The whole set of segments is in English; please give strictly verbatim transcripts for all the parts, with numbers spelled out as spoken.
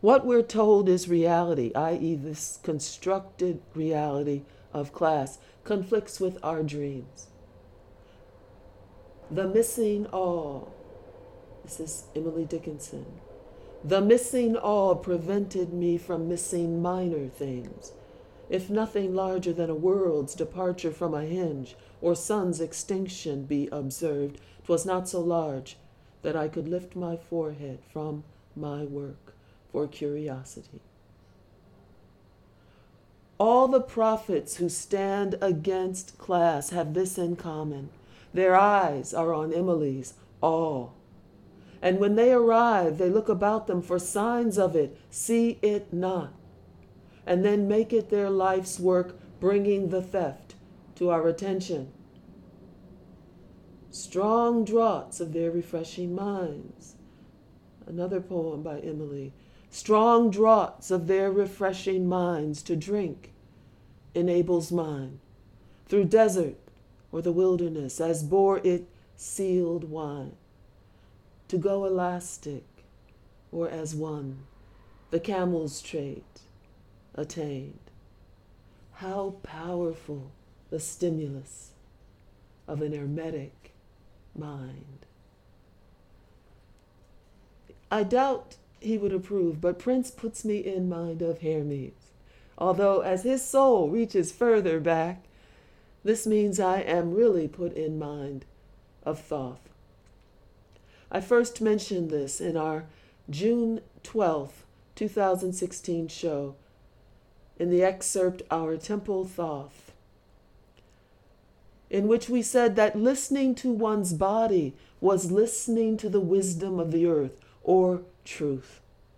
What we're told is reality, that is this constructed reality of class, conflicts with our dreams. The missing all, this is Emily Dickinson, the missing all prevented me from missing minor things. If nothing larger than a world's departure from a hinge or sun's extinction be observed, 'twas not so large that I could lift my forehead from my work for curiosity. All the prophets who stand against class have this in common. Their eyes are on Emily's all. And when they arrive, they look about them for signs of it, see it not, and then make it their life's work, bringing the theft to our attention. Strong draughts of their refreshing minds. Another poem by Emily. Strong draughts of their refreshing minds to drink enables mine through desert or the wilderness as bore it sealed wine, to go elastic or as one the camel's trait attained. How powerful the stimulus of an hermetic mind. I doubt he would approve, but Prince puts me in mind of Hermes. Although as his soul reaches further back, this means I am really put in mind of Thoth. I first mentioned this in our June twelfth, two thousand sixteen show, in the excerpt Our Temple Thoth, in which we said that listening to one's body was listening to the wisdom of the earth, or truth.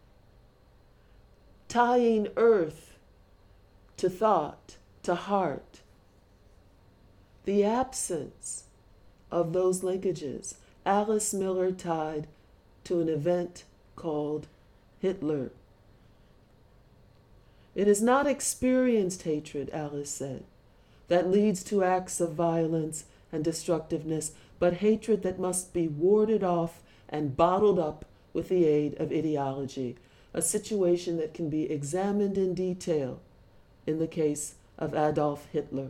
Tying earth to thought, to heart. The absence of those linkages, Alice Miller tied to an event called Hitler. It is not experienced hatred, Alice said, that leads to acts of violence and destructiveness, but hatred that must be warded off and bottled up with the aid of ideology, a situation that can be examined in detail in the case of Adolf Hitler.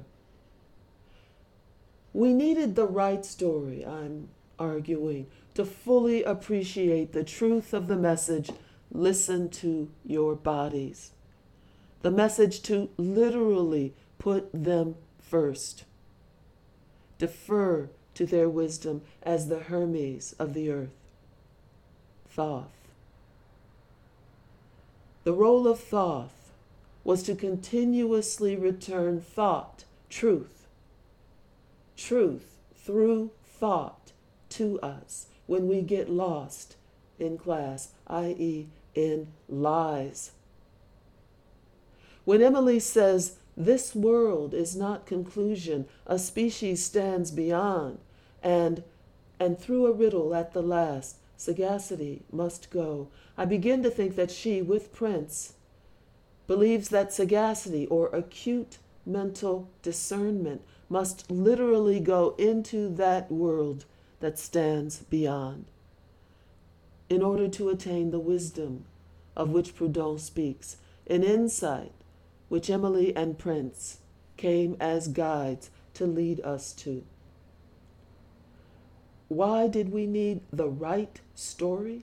We needed the right story, I'm arguing, to fully appreciate the truth of the message, listen to your bodies. The message to literally put them first. Defer to their wisdom as the Hermes of the earth. Thoth. The role of Thoth was to continuously return thought, truth, truth through thought to us when we get lost in class, that is in lies. When Emily says, this world is not conclusion, a species stands beyond, and, and through a riddle at the last, sagacity must go, I begin to think that she, with Prince, believes that sagacity or acute mental discernment must literally go into that world that stands beyond in order to attain the wisdom of which Proudhon speaks, an insight which Emily and Prince came as guides to lead us to. Why did we need the right story?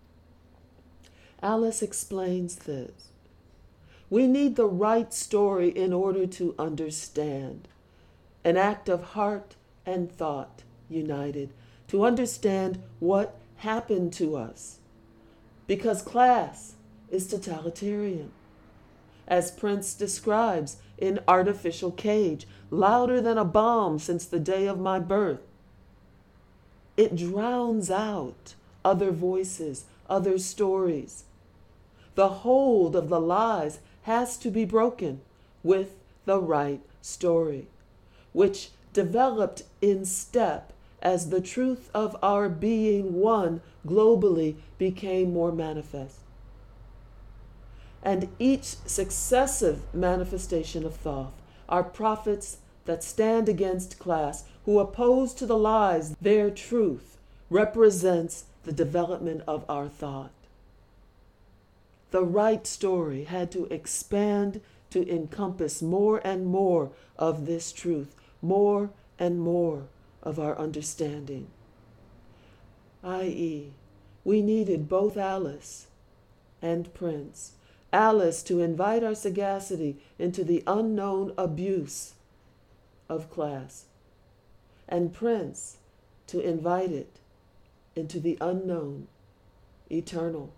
Alice explains this. We need the right story in order to understand, an act of heart and thought united, to understand what happened to us, because class is totalitarian. As Prince describes in Artificial Cage, louder than a bomb since the day of my birth. It drowns out other voices, other stories. The hold of the lies has to be broken with the right story, which developed in step as the truth of our being one globally became more manifest. And each successive manifestation of Thoth are prophets that stand against class, who oppose to the lies their truth represents the development of our thought. The right story had to expand to encompass more and more of this truth, more and more of our understanding. that is, we needed both Alice and Prince. Alice to invite our sagacity into the unknown abuse of class, and Prince to invite it into the unknown, eternal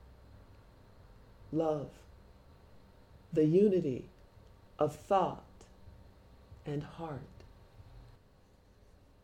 love, the unity of thought and heart.